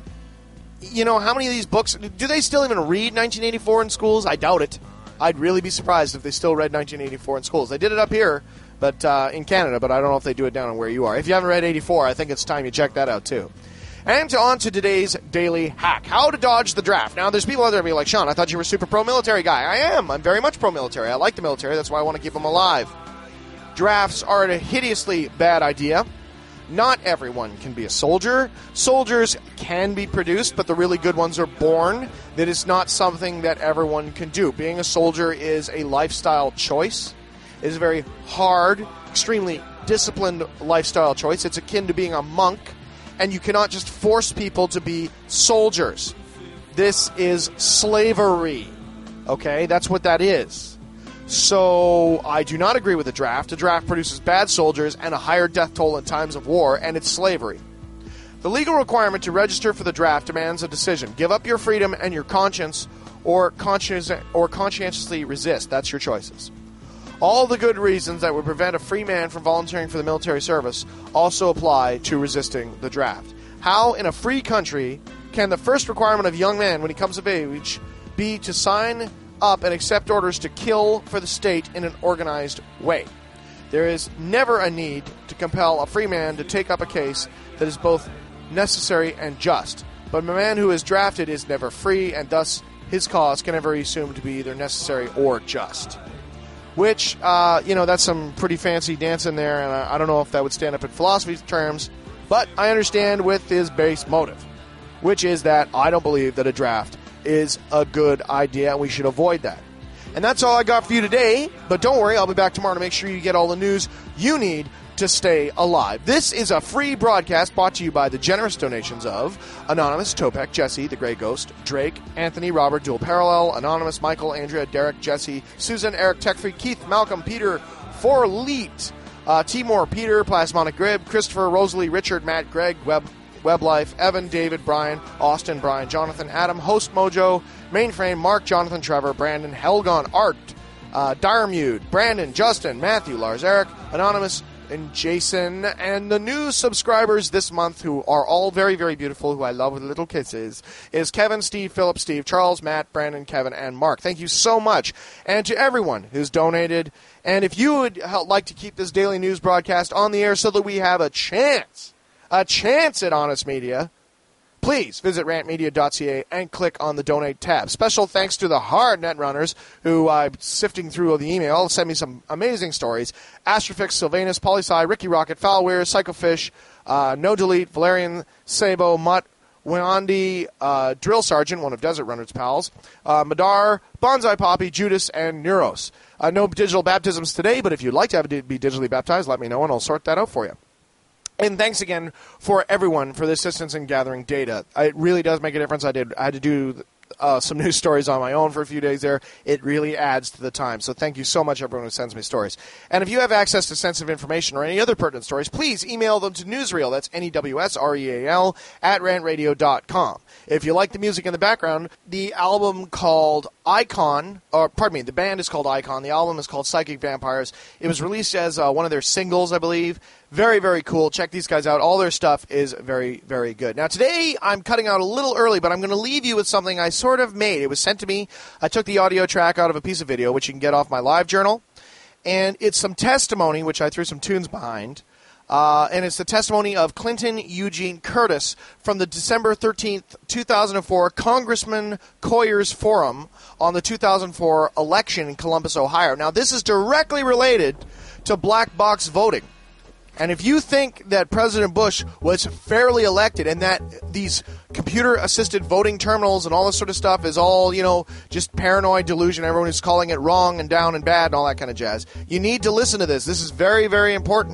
how many of these books... Do they still even read 1984 in schools? I doubt it. I'd really be surprised if they still read 1984 in schools. They did it up here, but in Canada, but I don't know if they do it down where you are. If you haven't read 84, I think it's time you check that out, too. And on to today's daily hack. How to dodge the draft. Now, there's people out there being like, Sean, I thought you were a super pro-military guy. I am. I'm very much pro-military. I like the military. That's why I want to keep them alive. Drafts are a hideously bad idea. Not everyone can be a soldier. Soldiers can be produced, but the really good ones are born. That is not something that everyone can do. Being a soldier is a lifestyle choice. It is a very hard, extremely disciplined lifestyle choice. It's akin to being a monk. And you cannot just force people to be soldiers. This is slavery. Okay? That's what that is. So, I do not agree with the draft. A draft produces bad soldiers and a higher death toll in times of war, and it's slavery. The legal requirement to register for the draft demands a decision. Give up your freedom and your conscience, or conscientiously resist. That's your choices. All the good reasons that would prevent a free man from volunteering for the military service also apply to resisting the draft. How, in a free country, can the first requirement of a young man when he comes of age be to sign up and accept orders to kill for the state in an organized way? There is never a need to compel a free man to take up a case that is both necessary and just. But a man who is drafted is never free, and thus his cause can never be assumed to be either necessary or just. Which, that's some pretty fancy dancing there, and I don't know if that would stand up in philosophy terms, but I understand with his base motive, which is that I don't believe that a draft is a good idea, and we should avoid that. And that's all I got for you today, but don't worry, I'll be back tomorrow to make sure you get all the news you need to stay alive. This is a free broadcast brought to you by the generous donations of Anonymous, Topek, Jesse, The Grey Ghost, Drake, Anthony, Robert, Dual Parallel, Anonymous, Michael, Andrea, Derek, Jesse, Susan, Eric, Techfree, Keith, Malcolm, Peter, Forleet, Timor, Peter, Plasmonic Grib, Christopher, Rosalie, Richard, Matt, Greg, WebLife, Evan, David, Brian, Austin, Brian, Jonathan, Adam, Host Mojo, Mainframe, Mark, Jonathan, Trevor, Brandon, Helgon, Art, Diremude, Brandon, Justin, Matthew, Lars, Eric, Anonymous, and Jason, and the new subscribers this month, who are all very, very beautiful, who I love with little kisses, is Kevin, Steve, Philip, Steve, Charles, Matt, Brandon, Kevin, and Mark. Thank you so much. And to everyone who's donated, and if you would like to keep this daily news broadcast on the air so that we have a chance at Honest Media, please visit rantmedia.ca and click on the Donate tab. Special thanks to the hard net runners who, sifting through the email, sent me some amazing stories. Astrofix, Sylvanus, Polysci, Ricky Rocket, Foulweir, Psychofish, No Delete, Valerian, Sabo, Mutt, Wandi, Drill Sergeant, one of Desert Runner's pals, Madar, Bonsai Poppy, Judas, and Neuros. No digital baptisms today, but if you'd like to be digitally baptized, let me know and I'll sort that out for you. And thanks again for everyone for the assistance in gathering data. It really does make a difference. I had to do some news stories on my own for a few days there. It really adds to the time. So thank you so much, everyone who sends me stories. And if you have access to sensitive information or any other pertinent stories, please email them to newsreel. That's NEWSREAL at rantradio.com. If you like the music in the background, the album called Icon, the band is called Icon. The album is called Psychic Vampires. It was released as one of their singles, I believe. Very, very cool. Check these guys out. All their stuff is very, very good. Now, today I'm cutting out a little early, but I'm going to leave you with something I sort of made. It was sent to me. I took the audio track out of a piece of video, which you can get off my live journal. And it's some testimony, which I threw some tunes behind. And it's the testimony of Clinton Eugene Curtis from the December 13th, 2004 Congressman Coyer's Forum on the 2004 election in Columbus, Ohio. Now, this is directly related to black box voting. And if you think that President Bush was fairly elected and that these computer-assisted voting terminals and all this sort of stuff is all, just paranoid delusion, everyone is calling it wrong and down and bad and all that kind of jazz, you need to listen to this. This is very, very important.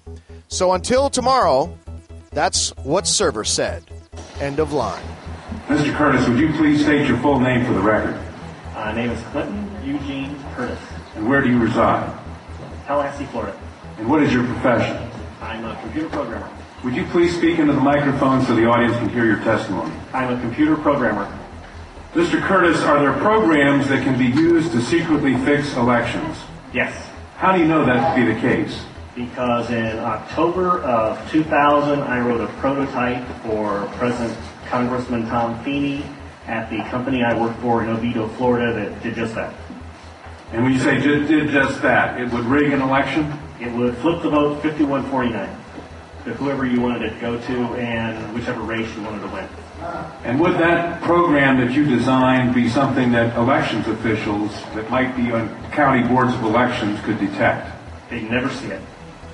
So until tomorrow, that's what Server said. End of line. Mr. Curtis, would you please state your full name for the record? My name is Clinton Eugene Curtis. And where do you reside? Tallahassee, Florida. And what is your profession? I'm a computer programmer. Would you please speak into the microphone so the audience can hear your testimony? I'm a computer programmer. Mr. Curtis, are there programs that can be used to secretly fix elections? Yes. How do you know that to be the case? Because in October of 2000, I wrote a prototype for President Congressman Tom Feeney at the company I worked for in Oviedo, Florida, that did just that. And when you say did just that, it would rig an election? It would flip the vote 51-49 to whoever you wanted it to go to and whichever race you wanted to win. And would that program that you designed be something that elections officials that might be on county boards of elections could detect? They'd never see it.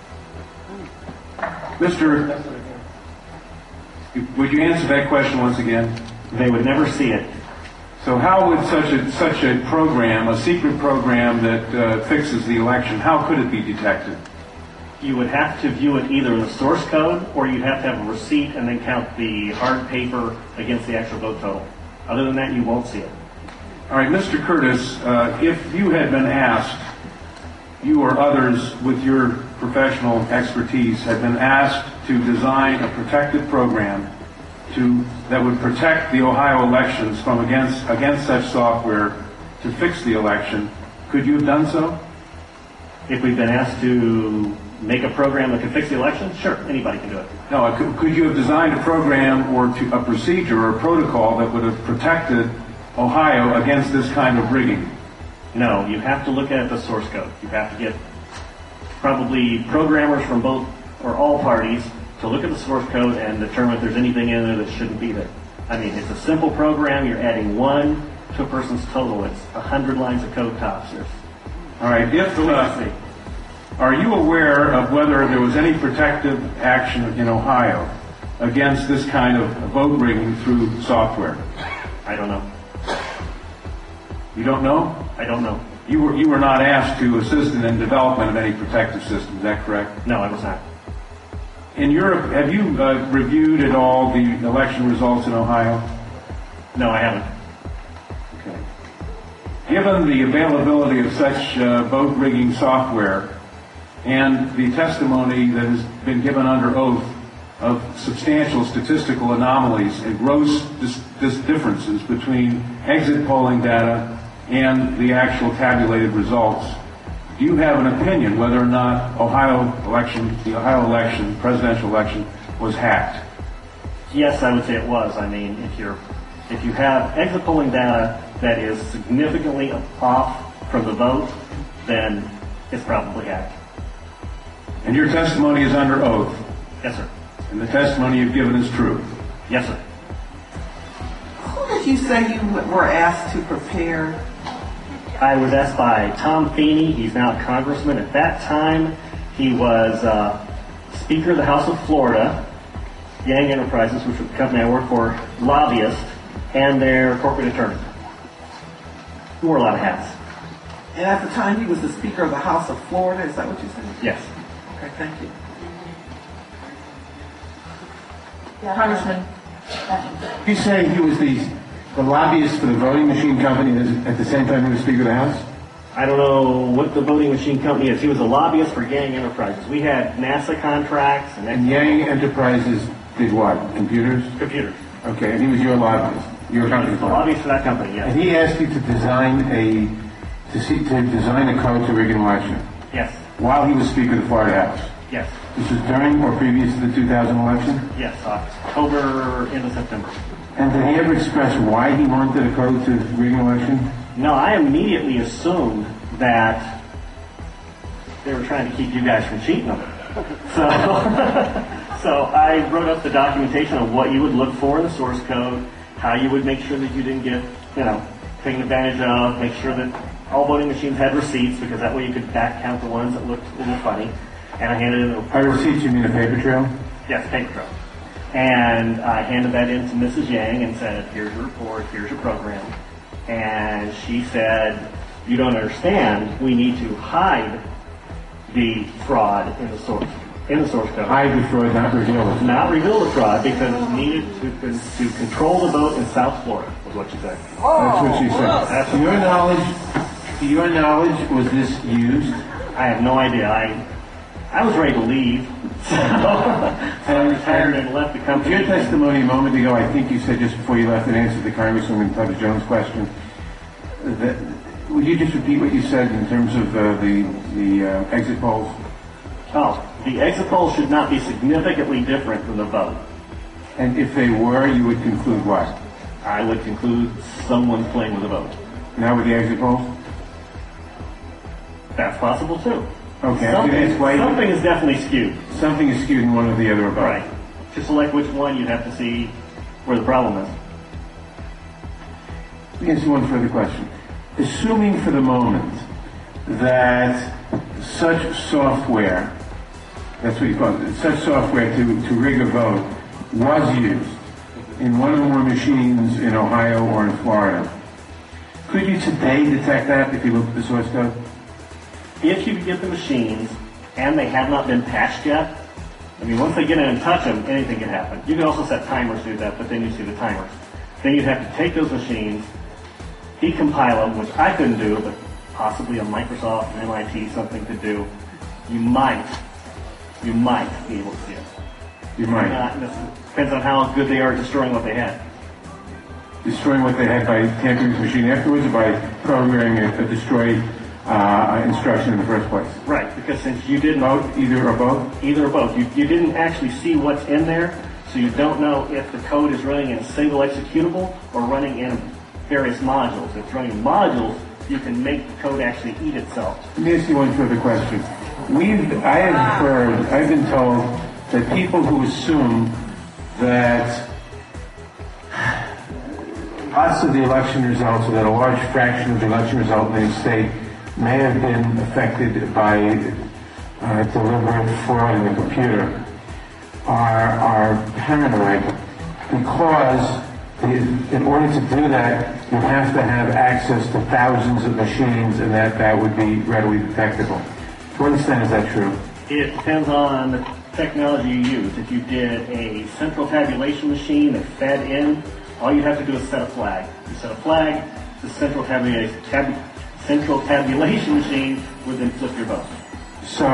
Mr. Would you answer that question once again? They would never see it. So how would such a program, a secret program that fixes the election, how could it be detected? You would have to view it either in the source code or you'd have to have a receipt and then count the hard paper against the actual vote total. Other than that, you won't see it. All right, Mr. Curtis, if you had been asked, you or others with your professional expertise had been asked to design a protective program that would protect the Ohio elections from against such software to fix the election, could you have done so? If we've been asked to make a program that can fix the election, sure, anybody can do it. No, could you have designed a program or a procedure or a protocol that would have protected Ohio against this kind of rigging? No, you have to look at the source code. You have to get probably programmers from both or all parties to look at the source code and determine if there's anything in there that shouldn't be there. I mean, it's a simple program. You're adding 1 to a person's total. It's 100 lines of code tops. All right. Are you aware of whether there was any protective action in Ohio against this kind of vote rigging through software? I don't know. You don't know? I don't know. You were not asked to assist in the development of any protective system. Is that correct? No, I was not. In Europe, have you reviewed at all the election results in Ohio? No, I haven't. Okay. Given the availability of such vote rigging software and the testimony that has been given under oath of substantial statistical anomalies and gross differences between exit polling data and the actual tabulated results, do you have an opinion whether or not the Ohio election, presidential election, was hacked? Yes, I would say it was. I mean, if you have exit polling data that is significantly off from the vote, then it's probably hacked. And your testimony is under oath? Yes, sir. And the testimony you've given is true? Yes, sir. Who did you say you were asked to prepare? I was asked by Tom Feeney. He's now a congressman. At that time, he was Speaker of the House of Florida, Yang Enterprises, which was the company I worked for, lobbyist, and their corporate attorney. He wore a lot of hats. And at the time, he was the Speaker of the House of Florida. Is that what you said? Yes. Okay, thank you. Congressman. You say he was the the lobbyist for the voting machine company is at the same time he was Speaker of the House? I don't know what the voting machine company is. He was a lobbyist for Yang Enterprises. We had NASA contracts and Yang Enterprises did what? Computers? Computers. Okay, and he was your lobbyist. Your company's lobbyist for that company, yes. And he asked you to design a code to rig an election. Yes. While he was Speaker of the Florida House. Yes. This was during or previous to the 2000 election? Yes, October into September. And did he ever express why he wanted a code to rig an election? No, I immediately assumed that they were trying to keep you guys from cheating on it. So I wrote up the documentation of what you would look for in the source code, how you would make sure that you didn't get, taken advantage of, make sure that all voting machines had receipts, because that way you could back count the ones that looked a little funny. And I handed it over. By receipts, you mean a paper trail? Yes, paper trail. And I handed that in to Mrs. Yang and said, here's your report, here's your program. And she said, you don't understand, we need to hide the fraud in the source code. Hide the fraud, not reveal it. Not reveal the fraud, because it's needed to control the vote in South Florida, was what she said. That's what she said. To your knowledge, was this used? I have no idea. I was ready to leave, so I retired and left the company. Your testimony a moment ago, I think you said just before you left, in answer to the Congresswoman Tubby Jones' question, would you just repeat what you said in terms of the exit polls? Oh, the exit polls should not be significantly different than the vote. And if they were, you would conclude what? I would conclude someone's playing with the vote. Now with the exit polls? That's possible too. Okay, something is definitely skewed. Something is skewed in one or the other about. Right. To select which one, you'd have to see where the problem is. Let me ask you one further question. Assuming for the moment that such software, that's what you call it, such software to rig a vote was used in one or more machines in Ohio or in Florida, could you today detect that if you look at the source code? If you get the machines and they have not been patched yet, once they get in and touch them, anything can happen. You can also set timers to do that, but then you see the timers. Then you'd have to take those machines, decompile them, which I couldn't do, but possibly a Microsoft, an MIT, something to do. You might be able to see it. You might. Depends on how good they are at destroying what they had. Destroying what they had by tampering the machine afterwards, or by programming a destroy instruction in the first place? Right, because since you didn't... Both? Either or both? Either or both. You didn't actually see what's in there, so you don't know if the code is running in a single executable or running in various modules. If it's running in modules, you can make the code actually eat itself. Let me ask you one further question. I've been told that people who assume that lots of the election results, or that a large fraction of the election result in a state may have been affected by deliberate fraud in the computer, are paranoid, because in order to do that, you have to have access to thousands of machines, and that would be readily detectable. To what extent is that true? It depends on the technology you use. If you did a central tabulation machine that fed in, all you have to do is set a flag. You set a flag, the central tabulation machine would then flip your vote. So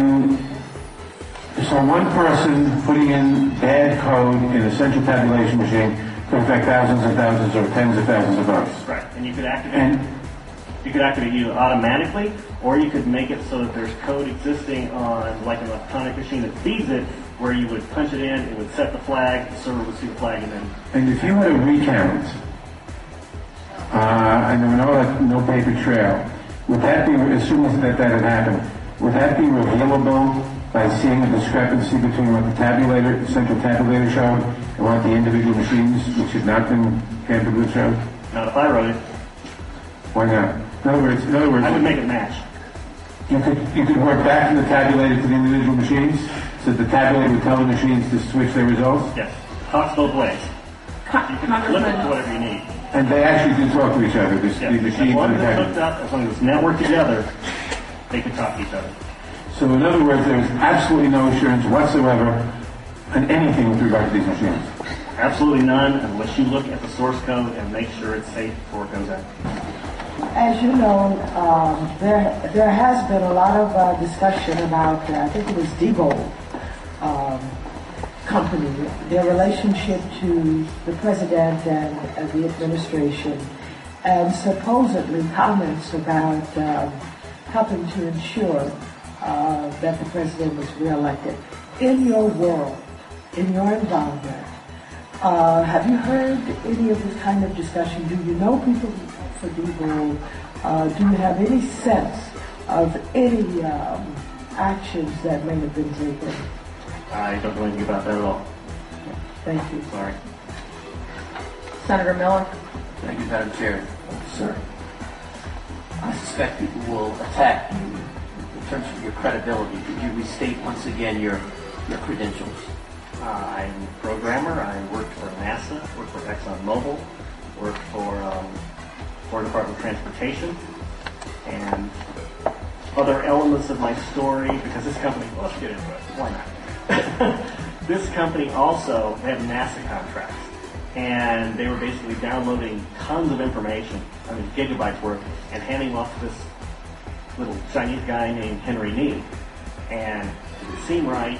one person putting in bad code in a central tabulation machine could affect thousands and thousands or tens of thousands of votes. Right, and you could activate either automatically, or you could make it so that there's code existing on like an electronic machine that feeds it, where you would punch it in, it would set the flag, the server would see the flag, and then... And if you had a recount, and there were no paper trail, would that be, assuming that had happened, would that be revealable by seeing a discrepancy between what the central tabulator showed and what the individual machines, which had not been tampered with, showed? Not if I wrote it. Why not? In other words, I would make it match. You could work back from the tabulator to the individual machines, so that the tabulator would tell the machines to switch their results? Yes. Talks both ways. You can flip it to whatever you need. And they actually do talk to each other, the machines and the tabulator. As long as it's networked together, they can talk to each other. So in other words, there is absolutely no assurance whatsoever on anything with regard to these machines. Absolutely none, unless you look at the source code and make sure it's safe before it goes out. As you know, there has been a lot of discussion about, I think it was Diebold Company, their relationship to the president and the administration, and supposedly comments about helping to ensure that the president was reelected. In your world, in your environment, have you heard any of this kind of discussion? Do you know people for Diebold? Do you have any sense of any actions that may have been taken? I don't know anything about that at all. Thank you. Sorry. Senator Miller. Thank you, Madam Chair. Sir. I suspect people will attack you in terms of your credibility. Could you restate once again your credentials? I'm a programmer. I worked for NASA, worked for ExxonMobil, worked for Florida Department of Transportation, and other elements of my story, because this company, well, let's get into it. Why not? This company also had NASA contracts, and they were basically downloading tons of information, I mean gigabytes worth, and handing off to this little Chinese guy named Henry Ni. And it didn't seem right,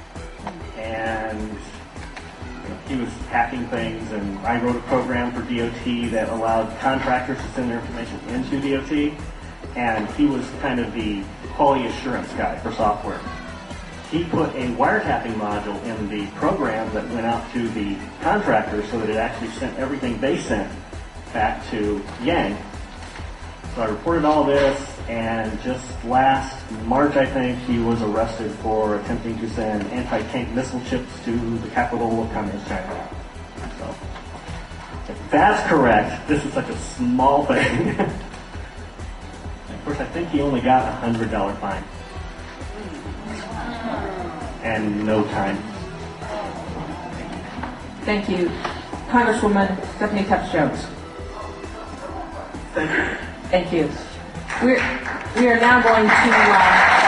and he was hacking things, and I wrote a program for DOT that allowed contractors to send their information into DOT, and he was kind of the quality assurance guy for software. He put a wiretapping module in the program that went out to the contractors so that it actually sent everything they sent back to Yang. So I reported all this, and just last March, I think, he was arrested for attempting to send anti-tank missile chips to the capital of Communist China. So, if that's correct, this is such a small thing. Of course, I think he only got a $100 fine. And no time. Thank you. Congresswoman Stephanie Tubbs Jones. Thank you. Thank you. We are now going to